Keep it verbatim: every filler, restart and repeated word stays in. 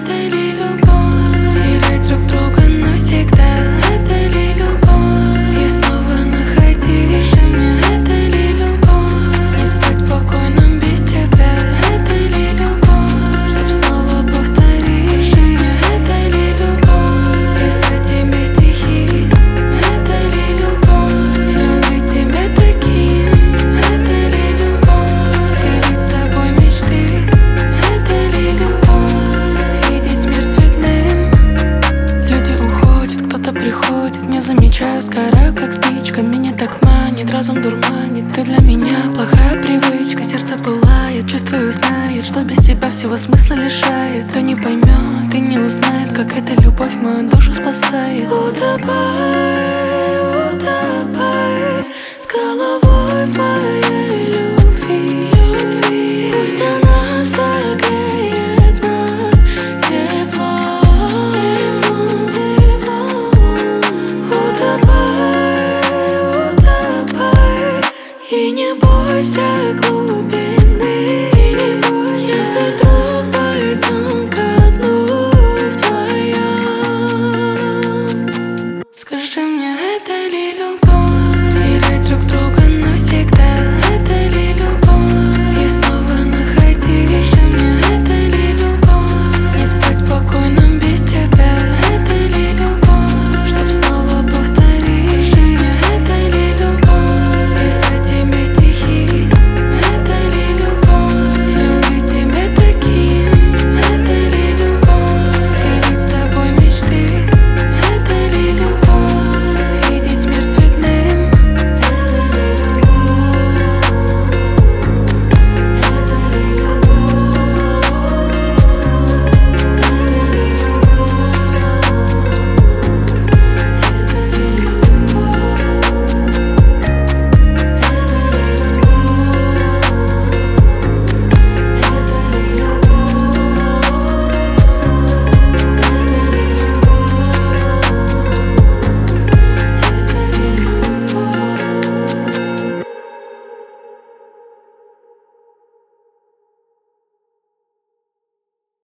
это ли любовь? Терять друг друга навсегда, это ли любовь? И снова находить же мне, это ли любовь? Не спать спокойно без тебя, это ли любовь? Чтоб снова повторить, скажи мне, это ли любовь? Писать тебе стихи, это ли любовь? Любить тебя таким, это ли любовь? Делить с тобой мечты, это ли любовь? Видеть мир цветным. Люди уходят, кто-то приходит, не замечаю, сгораю как спичка. Меня так манит, разум дурманит. Ты для меня плохая привычка. Сердце пылает, чувствую, знает, что без тебя всего смысла лишает. Кто не поймет и не узнает, как эта любовь мою душу спасает. Утопай, утопай с головой в моей любви, любви. Пусть она